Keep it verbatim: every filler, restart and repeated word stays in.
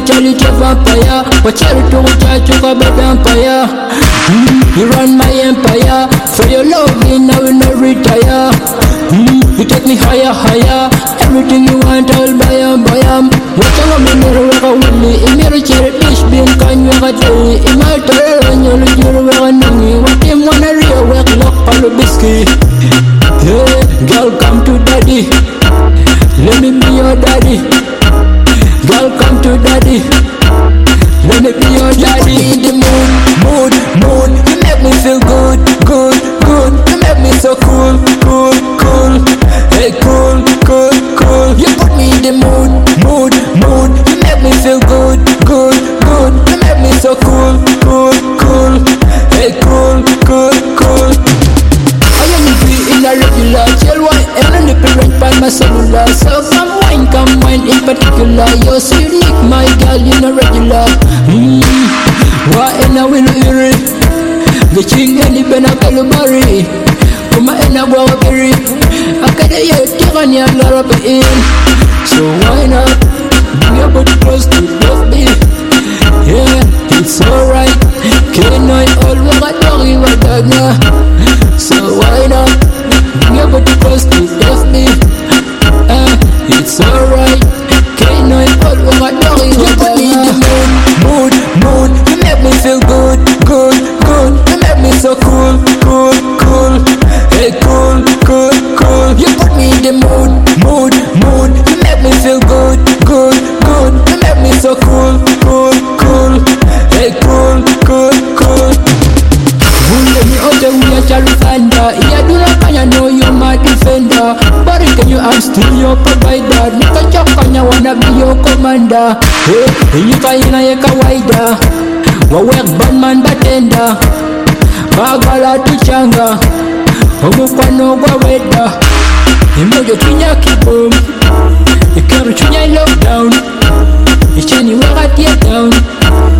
mentality of vampire. Watch out to watch you go bad empire. Mm, you run my empire. For your loving, I will not retire. Mm, you take me higher, higher. Everything you want, I'll buy em, buy em. Watch out me mirror where I will be. In mirror cherry fish bean can you get day. In my terror and you'll do where I know me. What him wanna real work lock palo biscuit. Yeah, girl come to daddy. Let me be your daddy. Girl come to daddy. Let me be your daddy. You put me in the mood, mood, mood. You make me feel good, good, good. You make me so cool, cool, cool. Hey, cool, cool, cool. You put me in the mood, mood, mood. You make me feel good, good, good. You make me so cool, cool, cool. Hey, cool, cool, cool. I am in a regular chill wine and a nipple right by my cellular. So come wine, come wine in particular. You're so unique, my girl, you're not regular. Mm. Why and I will hear it? The king and the benacalubari. Come and I go up here. I can't hear it, you're on your love in. So why not bring your body close to me? Yeah, it's alright. Can't I all walk a doggy with a so why not bring your body close to me? Uh, it's alright. Can't I all walk a doggy with a in the mood, mood, mood. You make me feel good, good, good. You make me so cool, cool, cool. Hey, cool, cool, cool. You put me in the mood, mood, mood. You make me feel good, good, good. You make me so cool, cool, cool. Hey, cool, cool, cool. Let me out the way to Rwanda. Yeah, do not can you know you're my defender. But can you I'm still your provider. Make a joke and I wanna be your commander. Hey, you can in a kawaida. Wa work bandman batenda. Bagala tuchanga. Omukwano gwa weda. Emojo tunya kibom. Ikaru tunya lockdown. Ichani waka tear down.